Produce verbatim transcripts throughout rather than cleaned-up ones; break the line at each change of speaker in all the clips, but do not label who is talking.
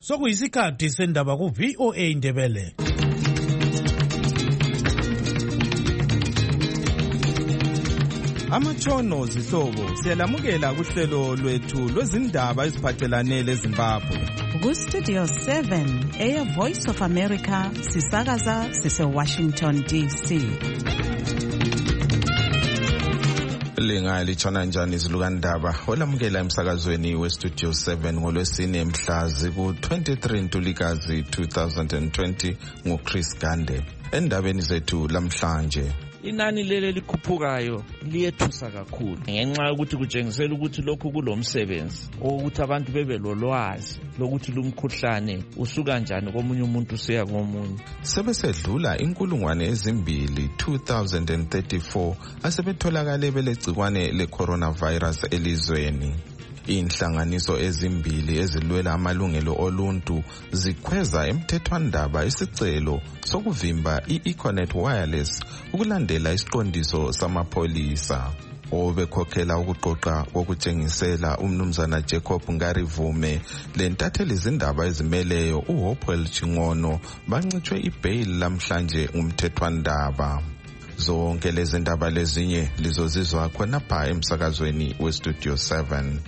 Sokuyisikhathi sendaba ku V O A Ndebele.
Amatshono zihlobo siyalamukela kuhlelo lwethu lwezindaba eziphathelane leZimbabwe.
Ku Studio seven, Air Voice of America, sisakaza sise Washington D C.
Linga lichona njani izilukandaba olamukela emsakazweni we Studio seven ngolwesine mhlazi ku twenty-three Ntulikazi two thousand twenty ngo Chris Gande. Endabeni zethu lamhlanje,
inani lele likhuphukayo liyethusa kakhulu ngenxa yokuthi kutshengisela ukuthi lokhu kulomsebenzi ukuthi abantu bebe lolwazi lokuthi lumkhuhlane usuka kanjani komunye umuntu usiya komunye.
Sebesedlula inkulungwane ezimbili two thousand thirty-four asebetholakale belegcikwane le coronavirus elizweni. Inhlanganiso ezimbili ezilwela amalungelo oluntu zikhweza emthethwandaba isicelo sokuvimba i-Econet Wireless ukulandela isiqondiso samapholisa. Obekhokhela ukuqoqa kokutshengisela umnumzana Jacob Ngarivume lentatheli izindaba ezimeleyo uHopewell Chingono bancitshwe ibail lamhlanje umthethwandaba. Zonke lezi ndaba lezinye lizozizwa khona pha emsakazweni we Studio seven.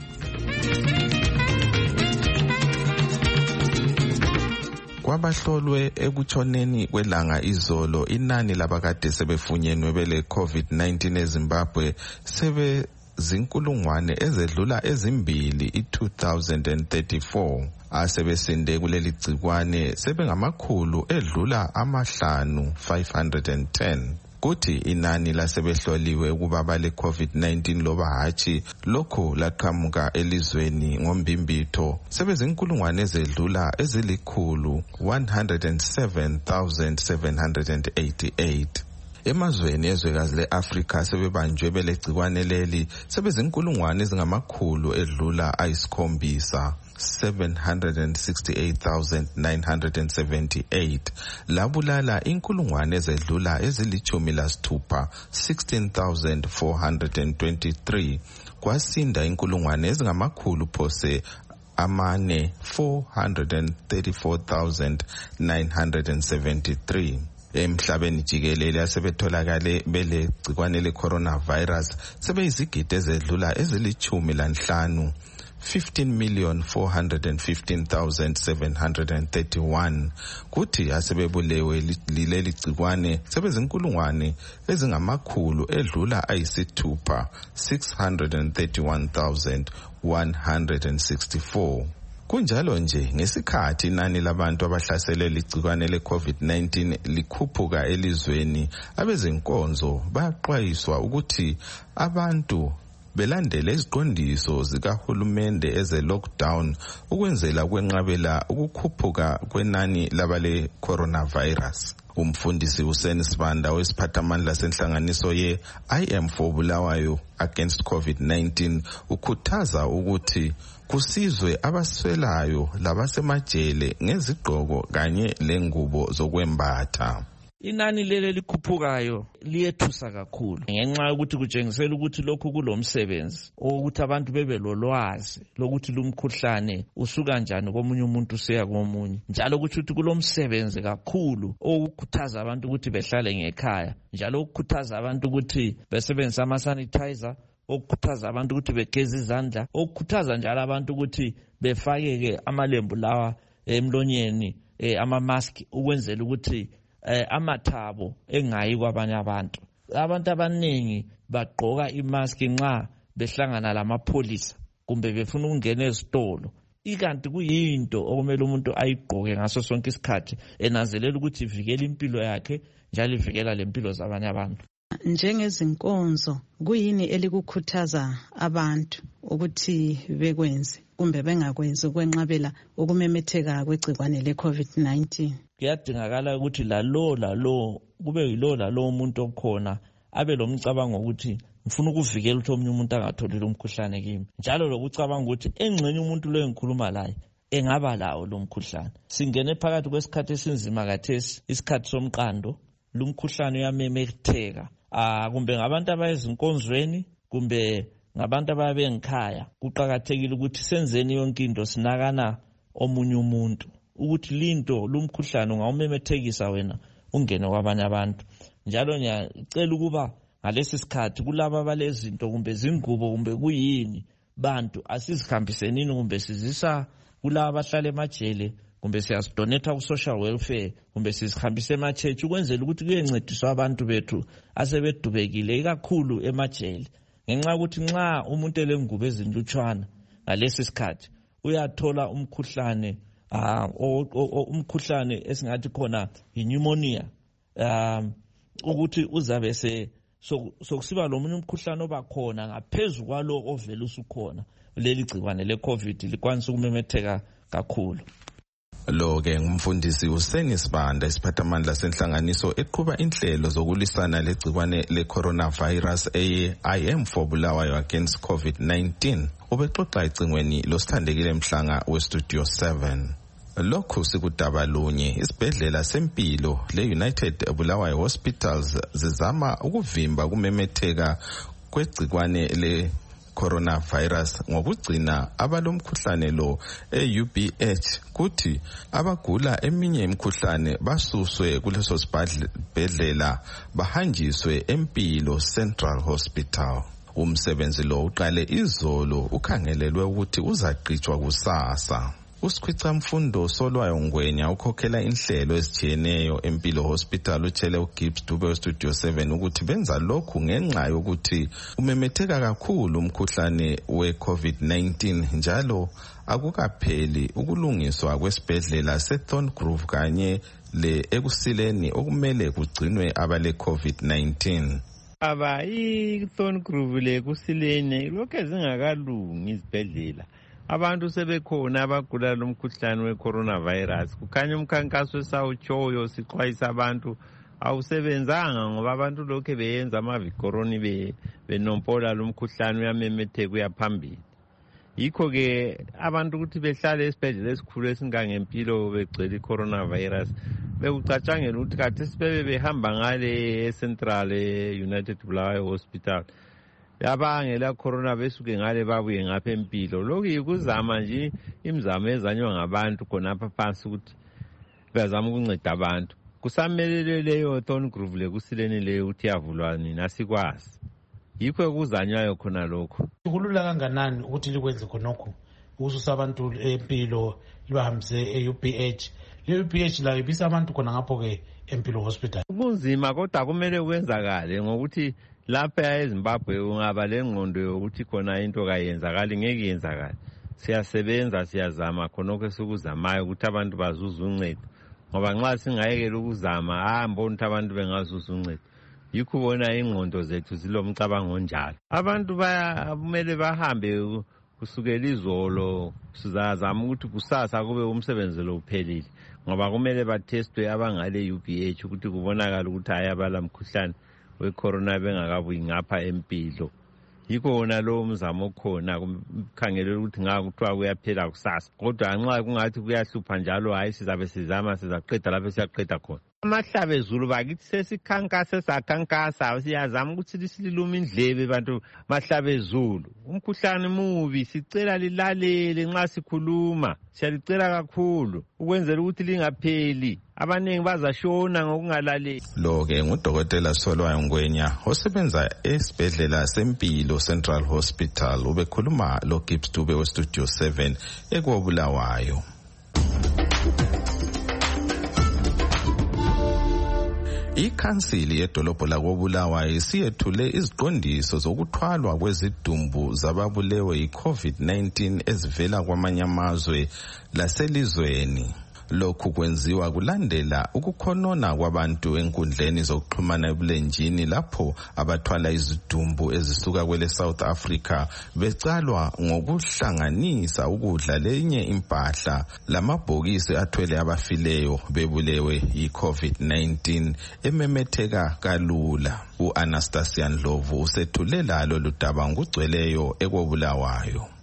Kwabahlolwe ekutshoneni kwelanga izolo inani labakade sebefunyenwe bele COVID nineteen eZimbabwe sebe zinkulungwane ezedlula ezimbili i-two thousand thirty-four. Asebesinde kuleli gcikwane sebengamakhulu edlula amahlanu five hundred ten. Kuthi inani lasebehloliwe ukuba bale COVID nineteen loba hatshi lokho laqhamuka elizweni ngombimbitho sebezinkulungwane ezedlula ezilikhulu one hundred seven thousand seven hundred eighty-eight. Emazweni ezwekazi le-Afrika sebebanjwe belegcikwane leli sebezinkulungwane ezingamakhulu edlula ayisikhombisa seven hundred sixty-eight thousand nine hundred seventy-eight. Labulala inkulungwane ezedlula ezilichumi lasithupha sixteen thousand four hundred twenty-three. Kwasinda inkulungwane ezingamakhulu phose amane four hundred thirty-four thousand nine hundred seventy-three. Emhlabeni jikelele asebetholakale bele gcikwane le coronavirus sebeyizigidi ezedlula ezilichumi lanhlanu fifteen million four hundred fifteen thousand seven hundred thirty-one. Kuthi asebebulewe lileli gcikwane sebezinkulungwane ezingamakhulu edlula ayisithupha six hundred thirty-one thousand one hundred sixty-four. Kunjalo nje ngesikhathi inani labantu abahlasele ligcikwane le COVID nineteen likhuphuka elizweni, abezenkonzo baxwayiswa ukuthi abantu belandele iziqondiso zikahulumende eze lockdown ukwenzela kwenqabela ukukhuphuka kwenani labale coronavirus. Umfundisi uSen Sibanda wesiphathamandla senhlanganiso ye I Am for Bulawayo Against COVID nineteen ukhuthaza ukuthi kusizwe abaswelayo labasemajele ngezigqoko kanye lengubo zokwembatha.
Inani lele likhuphukayo liyethusa kakhulu ngenxa yokuthi kutshengisela ukuthi lokhu kulomsebenzi ukuthi abantu bebe lolwazi lokuthi lumkhuhlane usuka kanjani komunye umuntu usiya komunye, njalo ukuthi kulomsebenzi kakhulu okukhuthaza abantu ukuthi behlale ngekhaya, njalo ukukhuthaza abantu ukuthi besebenzise ama sanitizer, okukhuthaza abantu ukuthi begeze izandla, okukhuthaza njalo abantu ukuthi befake amalembu lawa emlonyeni ama mask ukwenzela ukuthi Eh, amathabo engayi kwabanye abantu. Abantu abaningi bagqoka imask nxa behlangana lamapholisa kumbe befuna ukungena ezitolo. Ikanti kuyinto okumele umuntu ayigqoke ngaso sonke isikhathi enanzelela ukuthi ivikela impilo yakhe njalo ivikela lempilo zabanye abantu.
Njengezinkonzo kuyini elikukhuthaza abantu ukuthi bekwenze kumbe bengakwenzi ukwenqabela ukumemetheka kwegcikwane le COVID nineteen?
Kuyadingakala ukuthi lalo lalo kube yilo lalo umuntu okhona abe lomcabango ukuthi ngifuna ukuvikela ukuthi omunye umuntu angatholi lo mkhuhlane kimi, njalo lokucabanga ukuthi engxenye umuntu lo engikhuluma laye engaba lawo lo mkhuhlane. Singene phakathi kwesikhathi esinzima kathesi, isikhathi somqando, lo mkhuhlane uyamemetheka. Ah kumbe ngabantu abayezinkonzweni kumbe ngabantu ababe ngikhaya, kuqhakathekile ukuthi senzeni yonke into sinakana omunye umuntu ukuthi linto lumkhuhlane ungawumemethekisa wena ungene kwabanye abantu. Njalo ngiyacela ukuba ngalesi sikhathi kulabo abalezinto kumbe zingubo kumbe kuyini bantu asizihambisenini kumbe sizisa kulabo abahlala emajele kumbe siyazidonetha ku social welfare kumbe sizihambise emachechi ukwenzela ukuthi kuyencediswa abantu bethu asebedubekile ikakhulu emajele, ngenxa ukuthi nxa umuntu elengubo ezinlutshwana ngalesi sikhathi uyathola umkhuhlane uh, umkhuhlane esingathi khona pneumonia, um ukuthi uzabe se sokusiba lo munye umkhuhlane obakhona ngaphezulu kwalo ovela usukhona. Leli gciwane le COVID likwanisa ukumemetheka kakhulu.
Lo ke ngumfundisi uSeni Sibanda, isiphathamandla senhlanganiso eqhuba inhlelo zokulisana legciwane le coronavirus eye I am for Bulawayo against COVID nineteen. Ubexoxa icingweni losithandekile Mhlanga we Studio seven. Lokhu sikudaba lunye isibhedlela sempilo le-United Bulawayo Hospitals zizama ukuvimba kumemetheka kwegciwane le coronavirus ngokugcina abalomkhuhlane lo e-U B H kuthi abagula eminye imikhuhlane basuswe kuleso sibhedlela bahanjiswe empilo Central Hospital. Umsebenzi lo uqale izolo ukhangelelwe ukuthi uzaqhutshwa kusasa. Usikhwica mfundo Solwayo Ngwenya ukhokhela inhlelo ezijiyeneyo empilo hospital utshele uGibbs Dube we Studio seven ukuthi benza lokhu ngenxa yokuthi umemetheka kakhulu umkhuhlane we COVID nineteen njalo akukapheli ukulungiswa kwesibhedlela seThorngrove kanye le ekusileni okumele kugcinwe abale COVID nineteen.
Aba iThorngrove le kusileni lokho zingakalungi izibhedlela. Abantu sebekhona abagula lomkhuhlane we-coronavirus. Kukhanya umkhankaso esawutshoyo sixwayisa abantu awusebenzanga ngoba abantu lokho beyenza amavikoroni be benompola lomkhuhlane uyamemetheka uyaphambili. Yikho ke abantu ukuthi behlale esibhedlela esikhulu esingangempilo begcwele i-coronavirus bekucatshangela ukuthi kathi sibebe behamba ngale eCentral United Bulawayo Hospital. Yabangela corona besuke ngale babuye ngapha empilo. Lokhu yikuzama nje imizamo ezanywa ngabantu khonapha phansi ukuthi bazama ukunceda abantu. Kusamelele leyo Thorngrove le kusileni leyo uthi yavulwa nina sikwazi. Yikho kuzanywayo khona lokho.
Kulula kanganani ukuthi likwenze khonokho ususa abantu empilo libahambise e-U B H. Le-U B H la ibisa abantu khona ngapho ke empilo hospital.
Kunzima kodwa kumele kwenzakale ngokuthi lapha eZimbabwe ungaba lengqondo yokuthi khona into kayenzakali ngeke yenzakala. Siyasebenza siyazama khonokho esikuzamayo ukuthi abantu bazuze uncedo. Ngoba nxa singayekela ukuzama ahamba ukuthi abantu bengazuza uncedo. Yikho bona ingqondo zethu zilomcabango onjalo. Abantu baya kumele bahambe kusukela izolo sizazama ukuthi kusasa kube umsebenzi lo uphelile. Ngoba kumele batestwe abangale U B H ukuthi kubonakala ukuthi ayabala umkhuhlane we-corona bengakabuyi ngapha empilo. Yikho wona lo mzamo okhona kumkhangelela ukuthi ngaka kuthiwa kuyaphela kusasa. Kodwa nxa kungathi kuyahlupha njalo hayi sizabe sizama sizaqeda lapho siyaqeda khona. Amahlabezulu bakithi sesikhankasa sakhankasa siyazama ukuthi sililuma indlebe bantu mahlabezulu. Umkhuhlane mubi sicela lilalele nxa sikhuluma. Siyalicela kakhulu ukwenzela ukuthi lingapheli. Abanengi bazashona ngokungalaleli.
Lo ke ngudokotela Solwayo Ngwenya osebenza esibhedlela sempilo Central Hospital ubekhuluma lo Gibbs Dube we Studio seven eKobulawayo. Ikhansili yedolobho lakoBulawayo isiyethule iziqondiso zokuthwalwa kwezidumbu zababulewe yi-COVID nineteen ezivela kwamanye amazwe laselizweni. Lokhu kwenziwa kulandela ukukhonona kwabantu enkundleni zokuxhumana ebulenjini lapho abathwala izidumbu ezisuka kwele South Africa becalwa ngokuhlanganisa ukudla lenye impahla lamabhokisi athwele abafileyo bebulewe yi-COVID nineteen ememetheka kalula. U-Anastasia Ndlovu usethulela lolu daba ngokugcweleyo eKobulawayo.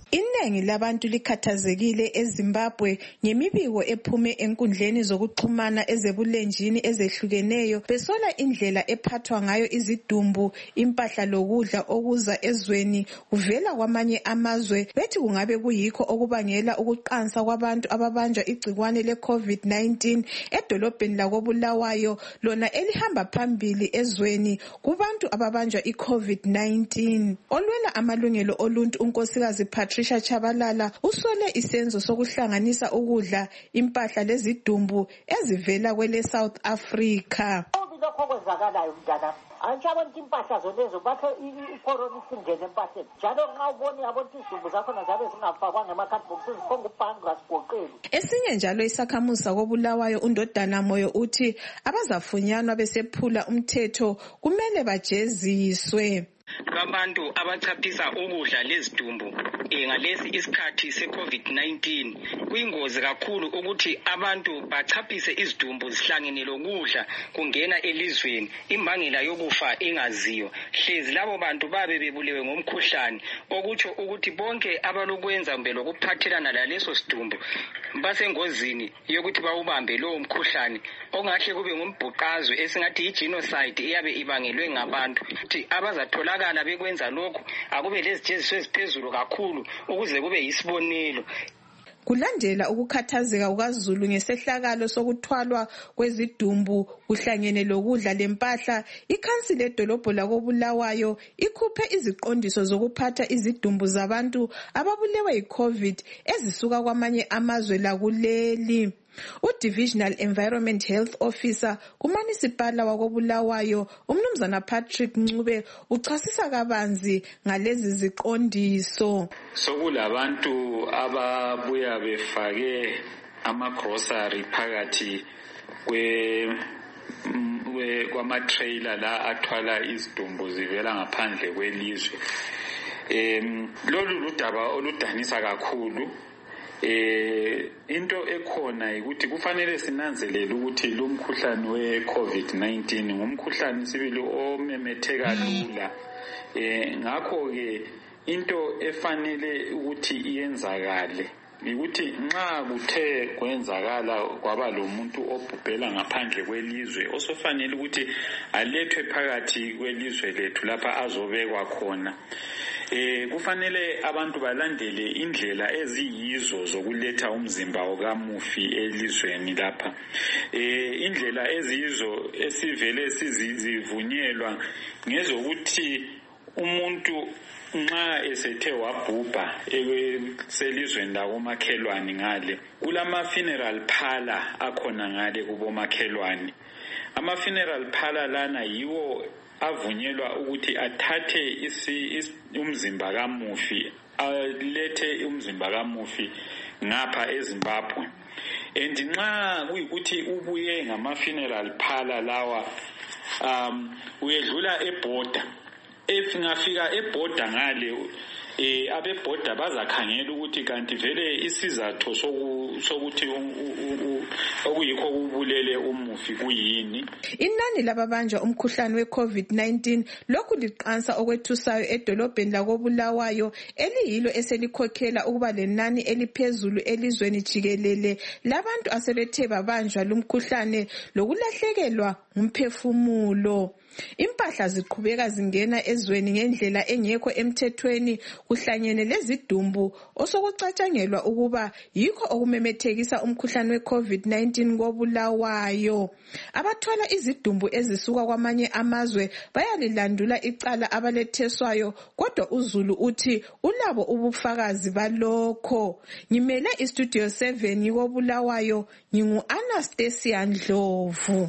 Iningi labantu likhathazekile eZimbabwe ngemibiko ephume enkundleni zokuxhumana ezebulenjini ezehlukeneyo besola indlela ephathwa ngayo izidumbu, impahla lokudla okuza ezweni kuvela kwamanye amazwe. Bethi kungabe kuyikho okubangela ukuqansa kwabantu ababanjwa igcikwane le COVID nineteen edolobheni lakoBulawayo, lona elihamba phambili ezweni kubantu ababanjwa iCovid nineteen. Olwela amalungelo oluntu unkosikazi Patricia Chabalala usole isenzo sokuhlanganisa ukudla, impahla lezidumbu ezivela kwele South Africa.
Lokho kwenzakalayo mntana antsha abantu impahla zolezo bathe icorona isingene empahleni njalo nxa ubona abantu izidumbu zakhona zabe zingafakwanga emakhadibhokisi zikhonga ubhanga sigoqeli.
Esinye njalo isakhamuzi sakoBulawayo uNdodana Moyo uthi abazafunyanwa besephula umthetho kumele bajeziswe.
Abantu abachaphisa ukudla lezidumbu ngalesi isikhathi seCovid nineteen kuyingozi kakhulu ukuthi abantu bachaphise izidumbu zihlangene lokudla kungena elizweni, imbangela yokufa ingaziyo. Hlezi labo bantu babe bebulewe ngomkhuhlane, okutsho ukuthi bonke abalokwenza kumbe lokuphathelana laleso sidumbu basengozini yokuthi bawubambe lowo mkhuhlane ongahle kube ngumbhuqazwe esingathi igenocide iyabe ibangelwe ngabantu. Ukuthi abazatholakala bekwenza lokho akube lezijeziso eziphezulu kakhulu ukuze kube yisibonelo.
Kulandela ukukhathazeka kukaZulu ngesehlakalo sokuthwalwa kwezidumbu kuhlangene lokudla lempahla, ikhansili edolobho lakoBulawayo ikhuphe iziqondiso zokuphatha izidumbu zabantu ababulewe yiCovid ezisuka kwamanye amazwe lakuleli. U-Divisional Environment Health Officer kuMunicipal wakoBulawayo uMnumzana Patrick Ncube uchasisa kabanzi ngalezi ziqondiso.
Sokulabantu ababuya befake ama-grocery phakathi kwe kwama-trailer la athwala izidumbu zivela ngaphandle kwelizwe. Um, lolu ludaba oludanisa kakhulu. Eh into ekhona ukuthi kufanele sinanzelele ukuthi lo mkhuhlane weCovid nineteen ngumkhuhlane sibili omemetheka lula. Eh ngakho ke into efanele ukuthi iyenzakale ukuthi nxa kuthe kwenzakala kwaba lo muntu obhubhela ngaphandle kwelizwe osofanele ukuthi alethwe phakathi kwelizwe lethu lapha azobekwa khona. Eh kufanele abantu balandele indlela eziyizo zokuletha umzimba okamufi elizweni lapha. Eh indlela eziyizo esivele sizivunyelwa ngezokuthi umuntu nxa esethe wabhubha selizweni lakomakhelwane ngale kulama funeral parlor akhona ngale kubomakhelwane. Ama funeral parlor lana yiwo avunyelwa ukuthi athathe isi umzimba kamufi alethe umzimba kamufi ngapha eZimbabwe. And nxa kuyikuthi ubuye ngama funeral parlor lawa um uyedlula eborder, efingafika eborder ngale eh abebhoda bazakhangela ukuthi kanti vele isizathu sokuthi okuyikho kubulele umufi kuyini.
Inani lababanjwa umkhuhlane weCovid nineteen lokhu liqansa okwethusayo edolobheni lakoBulawayo eliyilo eselikhokhela ukuba lenani eliphezulu elizweni jikelele labantu asebethe babanjwa lumkhuhlane lokulahlekelwa ngumphefumulo. Impahla ziqhubeka zingena ezweni ngendlela engekho emthethweni kuhlanyene lezidumbu osokucatshangelwa ukuba yikho okumemethekisa umkhuhlane weCovid nineteen koBulawayo. Abathwala izidumbu ezisuka kwamanye amazwe bayalilandula icala abaletheswayo, kodwa uZulu uthi ulabo ubufakazi balokho. Ngimele iStudio seven koBulawayo, ngingu Anastasia Ndlovu.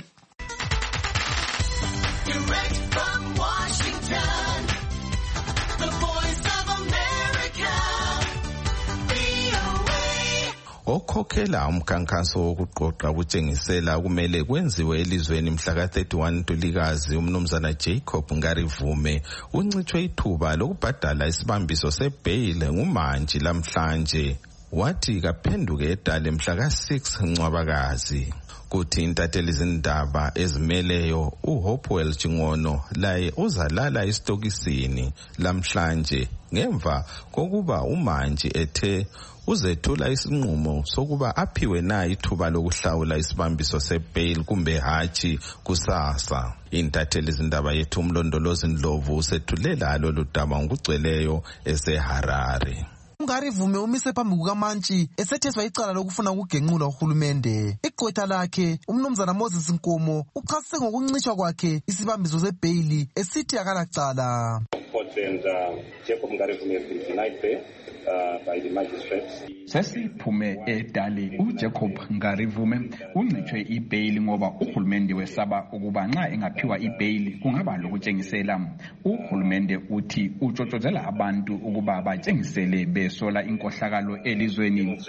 Direct from Washington, the Voice of America, V O A.
Okhokhela umkhankaso wokuqoqa kutshengisela kumele kwenziwe elizweni mhla ka thirty-one Ntulikazi uMnumzana Jacob Ngarivume uncithwe ithuba lokubhadala isibambiso sebail ngumanji lamhlanje, wathi kaphenduke edale mhla ka six Ncwabakazi. Kuthi intatheli izindaba ezimeleyo uHopewell Chingono laye uzalala isitokisini lamhlanje ngemva kokuba umantshi ethe uzethula isinqumo sokuba aphiwe na ithuba lokuhlawula isibambiso sebail kumbe hatshi kusasa. Intatheli izindaba yethu uMlondolozi Ndlovu usethulela lolu daba ngokugcweleyo eseHarare.
Ungarivume umise phambi kukamantshi esetheswa icala lokufuna ukugenqula uhulumende. Igqwetha lakhe umnumzana Moses Nkomo uchasise ngokuncishwa kwakhe isibambiso sebhail esithi akalacala.
And uh, Jacob Ngarivume has been denied bail uh, by the magistrates.
Sesiphume edali uJacob Ngarivume uncitshwe ibail ngoba uhulumende wesaba ukuba nxa engaphiwa ibail kungaba lokutshengisela. Uhulumende uthi utshotshozela abantu ukuba batshengisele besola inkohlakalo elizweni.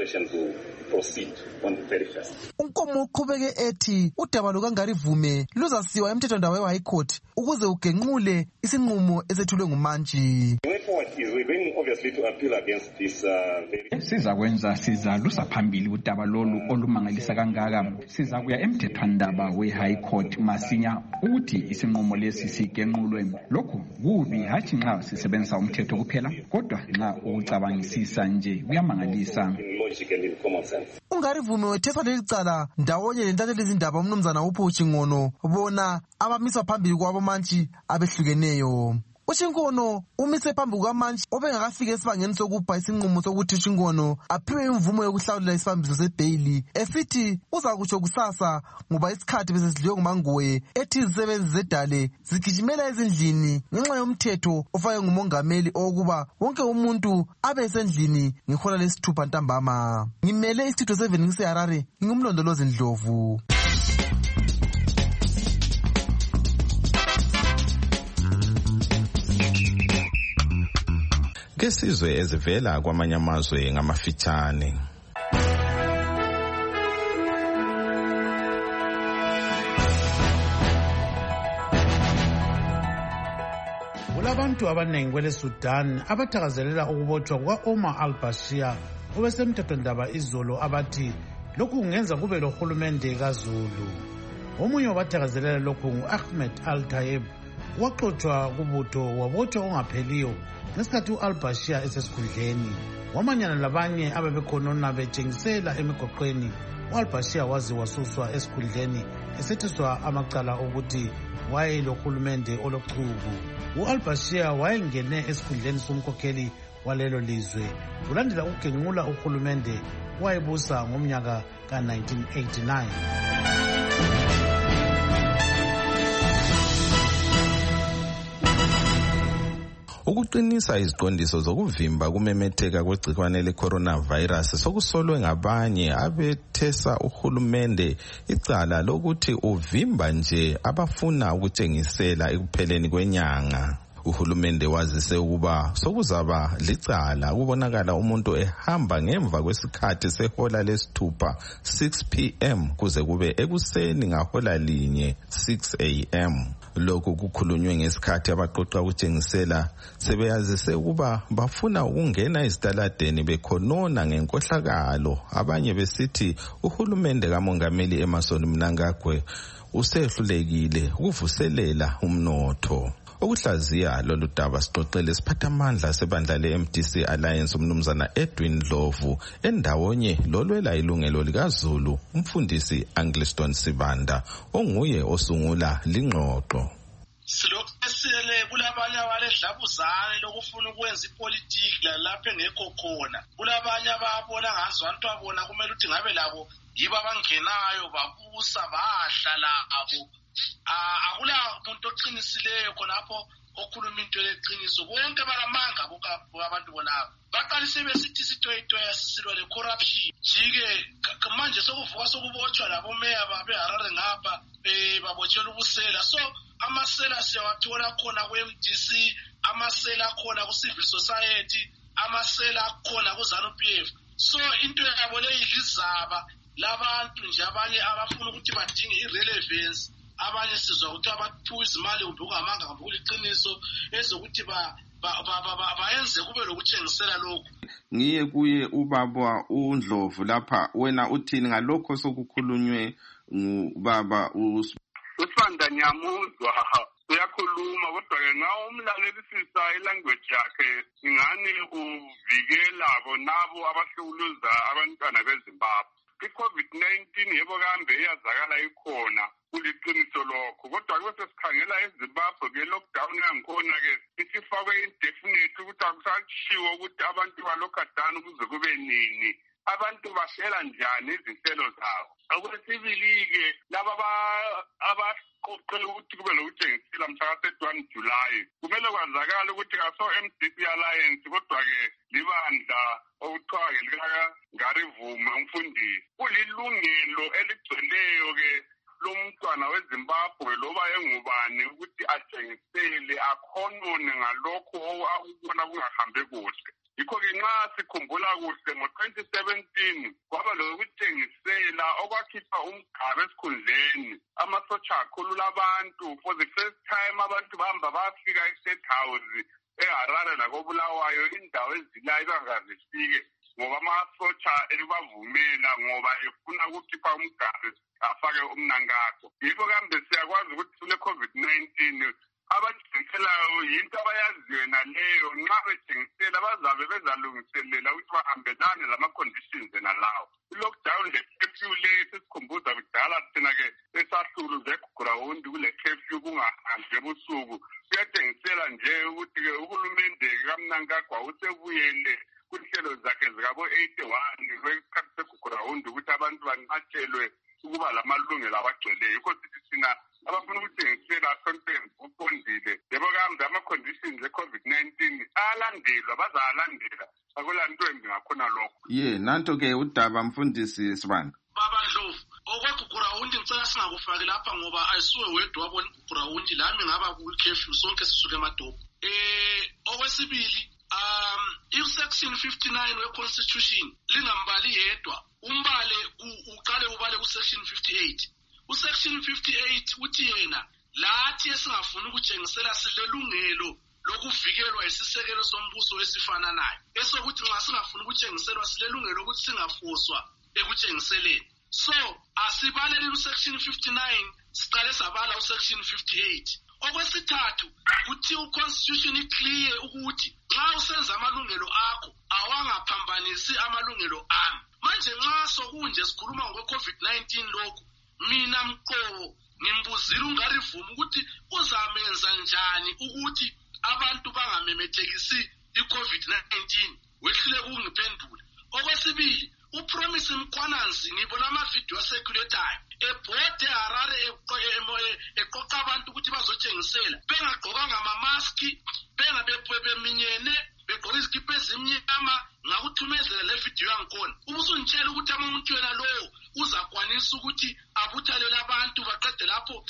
Unkomo uqhubeke ethi udaba lukaNgarivume luzasiwa emthethwandaba we-High Court ukuze ugenqule isinqumo esethulwe ngumantshi.
Sizakwenza sizalusa phambili udaba lolu olumangalisa kangaka. Sizakuya emthethwandaba we-High Court masinya ukuthi isinqumo lesi sigenqulwe. Lokhu kubi hatshi nxa sisebenzisa umthetho kuphela kodwa nxa ukucabangisisa nje kuyamangalisa.
Ungarivume wetheswa leli cala ndawonye lentatheli izindaba umnumzana uPho Chingono bona abamiswa phambili kwabomantshi abehlukeneyo. uChingono umise phambi kukamantshi obengakafika esibangeni sokupha isinqumo sokuthi uChingono aphiwe imvumo yokuhlawulela isibambiso sebhail esithi uza kutsho kusasa ngoba isikhathi besesidliwe ngumangoye ethi izisebenzi zedale zigijimela ezindlini ngenxa yomthetho ofake ngumongameli okuba wonke umuntu abe esendlini ngehola lesithupha ntambama. Ngimele istudio seven ngiseHarare, ngingumlondolozi Ndlovu.
Kesizwe ezivela kwamanye amazwe ngamafitshane.
Kulabantu abanengi kwele Sudan abathakazelela ukubotshwa kuka-Omar al-Bashir obesemthethwandaba izolo abathi lokhu kungenza kube lohulumende kaZulu. Omunye wabathakazelela lokhu ngu-Ahmed al-Tayeb waxotshwa kubutho wabotshwa ongapheliyo ngesikhathi u-al-Bashir esesikhundleni. Wamanyana labanye ababekhonona betshengisela emigoqweni u-al-Bashir waze wasuswa esikhundleni esethiswa amacala okuthi wayelohulumende olochuku. U-al-Bashir wayengene esikhundleni somkhokheli walelo lizwe kulandela ukugenqula uhulumende wayebusa ngomnyaka ka nineteen eighty-nine.
Ukuqinisa iziqondiso zokuvimba kumemetheka kwegcikwane le-coronavirus sokusolwe ngabanye abethesa uhulumende icala lokuthi uvimba nje abafuna ukutshengisela ekupheleni kwenyanga. Uhulumende wazise ukuba sokuzaba licala kubonakala umuntu ehamba ngemva kwesikhathi sehola lesithupha six p m kuze kube ekuseni ngahola linye six a m Lokhu kukhulunywe ngesikhathi abaqoqa ukutshengisela sebeyazise ukuba bafuna ukungena ezitaladeni bekhonona ngenkohlakalo. Abanye besithi uhulumende kamongameli Emmerson Mnangagwa usehlulekile ukuvuselela umnotho. Ukuhlaziya lolu daba sixoxele siphathamandla sebandla le-M D C Alliance umnumzana Edwin Ndlovu endawonye lolwela ilungelo likaZulu umfundisi Angliston Sibanda onguye osungula lingxoxo.
Silokhu esele kulabanye abaledlabuzane lokufuna ukwenza ipolitiki lapha engekho khona. Kulabanye ababona ngazo abantu abona kumele ukuthi ngabe labo yibo abangenayo babusa bahlala abo. Akula umuntu oqinisileyo khonapho okhuluma into leqiniso. Bonke balamanga abantu bonabo baqalise besithi sitoyitoya sisilwa le corruption jike manje sokuvuka sokubotshwa labo meya babe Harare ngapha eh babotshela ubusela. So amasela siyawathola khona ku-M D C, amasela khona ku-civil society, amasela khona ku-ZANU-P F. So into yabo le yilizaba labantu nje abanye abafuna ukuthi badinge irelevance. Abanye sizwa ukuthi abathuwa izimali ubukamanga ngokuliqiniso ezokuthi ba bayenze kube lokutshengisela lokho.
Ngiye kuye ubaba uNdlovu lapha, wena uthini ngalokho sokukhulunywe ngubaba
uSibanda Nyamuzwa uyakhuluma kodwa-ke nxa umlalelisisa ilanguage yakhe ingani uvikela bonabo abahlukuluza abantwana bezimbabwe. I-COVID nineteen yebo kambe iyazakala ikhona kuliqiniso lokho kodwa kube sesikhangela eZimbabwe-ke lockdown yangikhona-ke isifakwe indefinite ukuthi akusatshiwo ukuthi abantu balokhadana ukuze kube nini. Abantu bahlela njani izinhlelo zabo. Okwesibili-ke laba abaqoqele ukuthi kube lokutshengisela mhla ka-thirty-one July kumele kwazakala ukuthi kaso M D C Alliance kodwa-ke libandla okuthiwa likaNgarivume umfundisi. Kulilungelo eligcweleyo-ke lomntwana weZimbabwe loba engubani ukuthi atshengisele akhonone ngalokho akubona kungahambe kuhle. Yikho-ke nxa sikhumbula kuhle ngo-twenty seventeen kwaba lokutshengisela okwakhipha umgaba esikhundleni. Amasotsha akhulula abantu for the first time abantu bahamba bafika e-State House eHarare lakoBulawayo indawo ezilayo bangazifike ngoba amasotsha elibavumela ngoba efuna ukukhipha umgaba afake umnankakho. Yikho kambe siyakwazi ukuthi kule COVID nineteen abatshengiselayo yinto abayaziyo naleyo nxa betshengisela bazabe bezalungiselela ukuthi bahambelane lama-conditions nalawo. I-lockdown le-curfew le sesikhumbuza kudala thina-ke esahlukuluza egugrawundi kule curfew kungahambi ebusuku kuyatshengisela nje ukuthi-ke uhulumende kaMnangagwa usebuyele kunhlelo zakhe zikabo-eighty-one kwesikhathi segugrawundi ukuthi abantu banqatshelwe ukuba lamalungelo abagcweleyo. Yikho sithi thina abafuna ukuthengisela content uqondile yebo kambe ama-conditions e-COVID nineteen ayalandelwa bazalandela akula nto embi ngakhona lokho.
Ye nanto-ke udaba mfundisi Sibanda.
Baba Ndlovu okwegugrawundi ngicela singakufaki lapha ngoba ayisuwe wedwa wabona igugrawundi lami ngaba ku-curfew sonke sisuke emadobho. Eh okwesibili um i-section fifty-nine we-constitution lingambali yedwa umbale uqale ubale ku-section fifty-eight. U-section fifty-eight uthi yena lathi esingafuni ukutshengisela silelungelo lokuvikelwa isisekelo sombuso esifananayo esokuthi nxa singafuni ukutshengiselwa silelungelo lokuthi singafoswa ekutshengiseleni. So asibaleli u-section fifty-nine siqale sabala u-section fifty-eight. Okwesithathu uthi u-constitution iclear ukuthi nxa usenza amalungelo akho awangaphambanisi amalungelo ami. Manje nxa sokunje sikhuluma ngokwe-COVID nineteen lokhu mina mqobo ngimbuzile uNgarivume ukuthi uzamenza njani ukuthi abantu bangamemethekisi i-COVID nineteen. Wehlule ukungiphendula. Okwesibili uPromise Mkhwananzi ngibona ama-video aseculatayo ebhode eHarare eqoqa abantu ukuthi bazotshengisela bengagqokanga amamaski bengabeminyene begqoka izikipa ezimnyama ngakuthumezela le video yangikhona. Ubusungitshela ukuthi umuntu yena lowo uzakwanisa ukuthi abuthalele abantu baqede lapho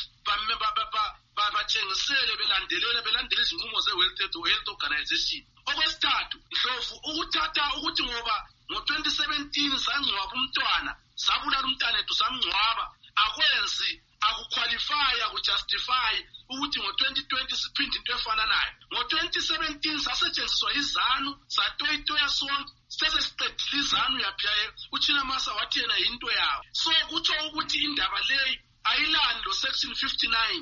batshengisele belandelela belandela izinqumo ze-World Organization. Okwesithathu Ndlovu ukuthatha ukuthi ngoba ngo-twenty seventeen sangcwaba umntwana sabulala umntwana ethu samngcwaba akwenzi akuqualify akujustify ukuthi ngo-twenty twenty siphinde into efana nayo. Ngo-twenty seventeen sasetshenziswa izanu satoyitoya sonke sesesiqedile izanu yaphiya uChinamasa wathi yena yinto yawo. So kutsho ukuthi indaba leyi ayilani lo section fifty-nine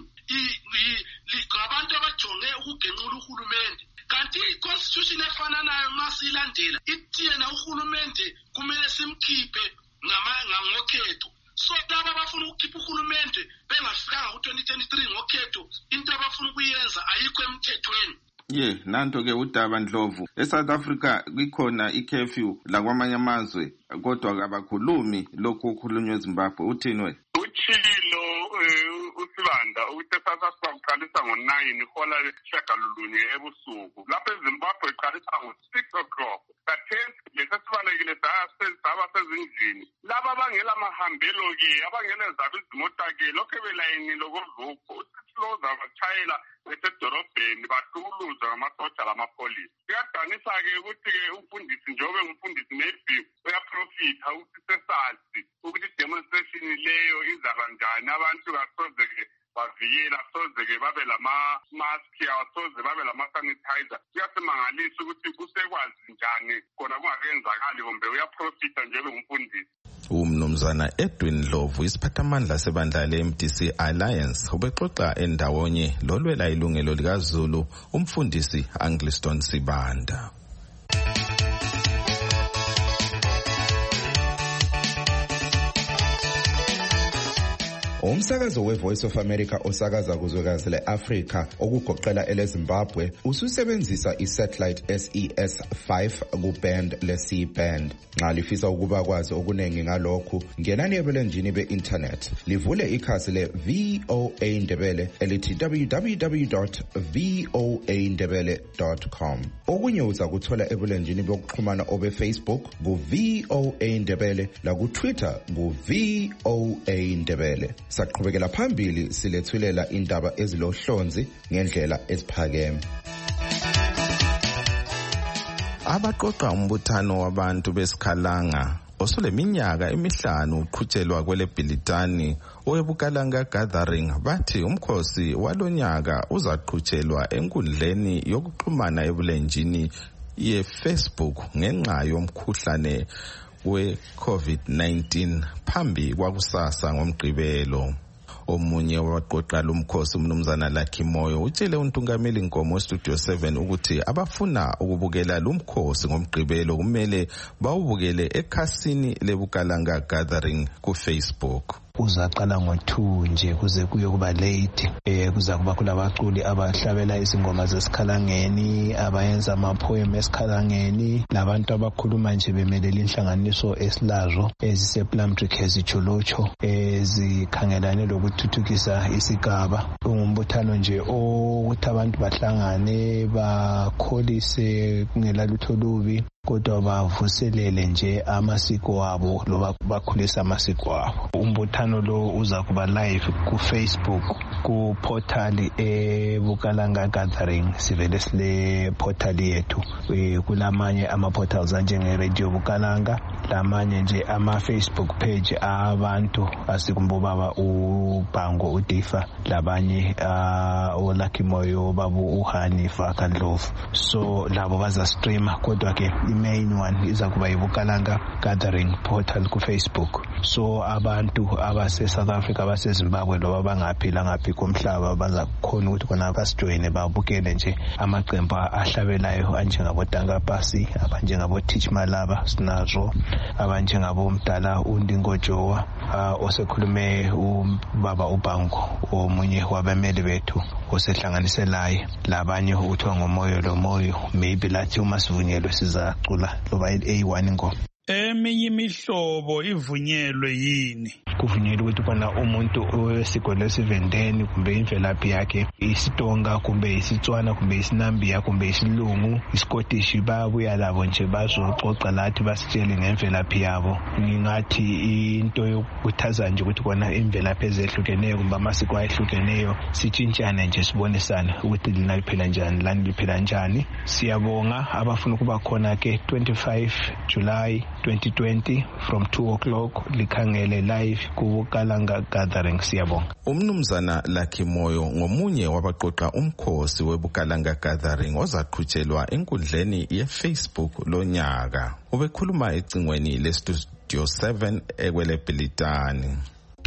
ngabantu abajonge ukugenqula uhulumende. Kanti i-constitution efana nayo nxa siyilandela ithi yena uhulumende kumele simkhiphe ngokhetho. So laba abafuna ukukhipha uhulumende bengafikanga ku-twenty twenty-three ngokhetho into abafuna ukuyenza ayikho emthethweni.
Ye nanto-ke udaba Ndlovu eSouth Africa kukhona i-curfew lakwamanye amazwe kodwa abakhulumi lokhu okukhulunywa eZimbabwe. Uthini wena?
Utshilo uSibanda ukuthi eSouth Africa kuqalisa ngo-nine ihola lesishagalolunye ebusuku. Lapha eZimbabwe iqalisa ngo-six o'clock. Kathesi lesesibalekile saba sezindlini. Laba abangela mahambelo-ke abangela zabo izimota-ke lokho belayinile kodlupho usiloza batshayela besedorobheni bahlukuluza ngamasotsha lamapholisa. Kuyadanisa-ke ukuthi-ke umfundisi njengoba ngumfundisi maybe uyaprofitha ukuthi sesazi ukuthi demonstration leyo izaba njani abantu kasoze-ke bavikela soze-ke babe lama-maski asoze babe lama-sanitizer. Kuyasimangalisa ukuthi kusekwazi njani khona kungakenzakali kumbe uyaprofitha njengomfundisi.
umnumzana Edwin Ndlovu isiphathamandla sebandla le-M D C Alliance ubexoxa endawonye lolwela ilungelo likaZulu umfundisi Angliston Sibanda.
Umsakazo we-Voice of America osakaza kuzwekazi le-Afrika okugoqela ele-Zimbabwe ususebenzisa i-satellite S E S five ku-band le-C band. Nxa lifisa ukuba kwazi okuningi ngalokhu, ngenani ebulenjini be-internet livule ikhasi le-V O A Ndebele elithi w w w dot v o a ndebele dot com. Okunye uza kuthola ebulenjini bokuxhumana obe-Facebook ku-V O A Ndebele laku-Twitter ku-V O A Ndebele. Saqhubekela phambili silethulela indaba ezilohlonzi ngendlela eziphakeme.
Abaqoqa umbuthano wabantu besikhalanga osoleminyaka emihlanu uqhutshelwa kwele Bhilitani owebukalanga gathering bathi umkhosi walonyaka uzaqhutshelwa enkundleni yokuxhumana ebulenjini ye-Facebook ngenxa yomkhuhlane we-COVID nineteen phambi kwakusasa ngomgqibelo. Omunye wabaqoqa lomkhosi umnumzana Lucky Moyo utshele uNtungameli Nkomo Studio seven ukuthi abafuna ukubukela lumkhosi ngomgqibelo kumele bawubukele ekhasini lebukalanga gathering ku Facebook.
Uzaqala ngo-two nje kuze kuye kuba late eh kuza kuba kulabaculi abahlabela izingoma zesikhalangeni abayenza amapoem esikhalangeni labantu abakhuluma nje bemelela inhlanganiso esilazo ezise-Plumtree ezijolotsho ezikhangelane lokuthuthukisa isigaba. Ungumbuthano nje ukuthi abantu bahlangane bakholise kungelalutho lubi kodwa bavuselele nje amasiko abo loba bakhulisa amasiko abo. Umbuthano lo uza kuba live ku Facebook ku portal ebukalanga gathering sivele sile portal yethu kulamanye ama portals njenge Radio Bukalanga lamanye nje ama Facebook page abantu asikumbo baba uBhango uDifa labanye uh, uLucky Moyo babu uHanifa Kandlovu so labo baza streama kodwa ke main one iza kuba ibukalanga gathering portal ku Facebook so abantu abase South Africa abase Zimbabwe loba bangaphila ngaphi komhlaba bazakhona ukuthi kona basijoine babukele nje amaqembu ahlabelayo anjengabo Tangapasi abanjengabo Teach Malaba sinazo abanjengabo Mdala uNdingojowa uh, osekhulume ubaba uBhango omunye wabemeli bethu osehlanganiselayo labanye uthiwa ngomoyo lo moyo maybe lathi uma sivunyelwe sizacula loba A one ngoma.
Eminye imihlobo ivunyelwe yini?
Kuvunyelwe ukuthi kona umuntu owesigole sivendeni kumbe imvelaphi yakhe isiTonga kumbe isiTswana kumbe isinambiya kumbe isilungu iScottish babuya labo nje bazoxoxa lathi basitshele ngemvelaphi yabo. Ngingathi into yokuthaza nje ukuthi kona imvelaphi ezehlukeneyo kumbe amasiko ayehlukeneyo sitshintshane nje sibonisane ukuthi lina liphila njani lani liphila njani. Siyabonga abafuna ukuba khona ke twenty-five July twenty twenty from two o'clock likhangele live kubukalanga gathering. Siyabonga.
Umnumzana Lucky Moyo ngomunye wabaqoqa umkhosi webukalanga gathering ozaqhutshelwa enkundleni ye-Facebook lonyaka. Ubekhuluma ecingweni le-Studio seven ekwele Bhilitani.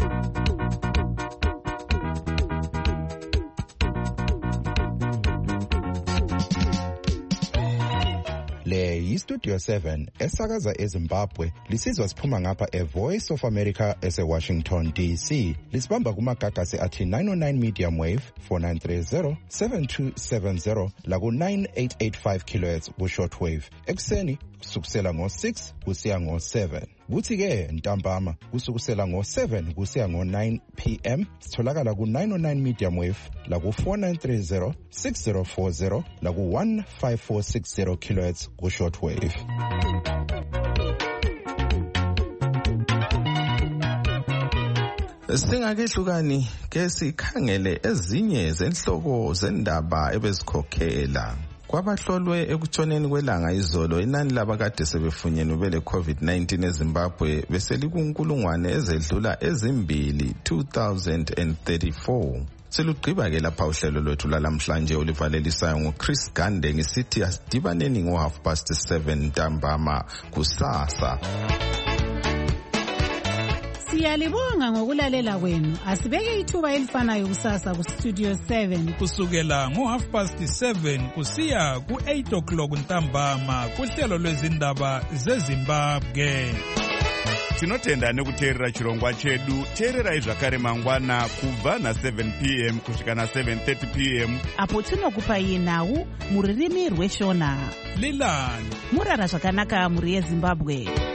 Le yi-Studio seven esakaza eZimbabwe lisizwa siphuma ngapha e-Voice of America ese-Washington D C. Lisibamba kumagagasi athi nine oh nine medium wave four nine three zero seven two seven zero laku nine eight eight five kilohertz ku-short wave. Ekuseni kusukusela ngo-six kusiya ngo-seven. Kuthi-ke ntambama kusukusela ngo-seven kusiya ngo-nine p m sitholakala ku-nine oh nine medium wave laku four nine three zero six zero four zero laku one five four six zero kilohertz ku-short wave.
Singakehlukani ke sikhangele ezinye zenhloko zendaba ebezikhokhela. Kwabahlolwe ekutshoneni kwelanga izolo inani labakade sebefunyenwe bele COVID nineteen eZimbabwe beselikunkulungwane ezedlula ezimbili two thousand thirty-four. Selugqiba ke lapha uhlelo lwethu lalamhlanje olivalelisayo nguChris Gande ngisithi asidibaneni ngo half past seven ntambama kusasa.
Siyalibonga ngokulalela kwenu. Asibeke ithuba elifanayo kusasa ku Studio seven.
Kusukela ngo half past seven kusiya ku eight o'clock ntambama kuhlelo lwezindaba zeZimbabwe.
Tinotenda nekuteerera chirongwa chedu. Teererai zvakare mangwana kubva na seven p m kusvika na seven thirty p m
apo tinokupai nhau muririmi rweshona.
Lilani
murara zvakanaka muri yeZimbabwe.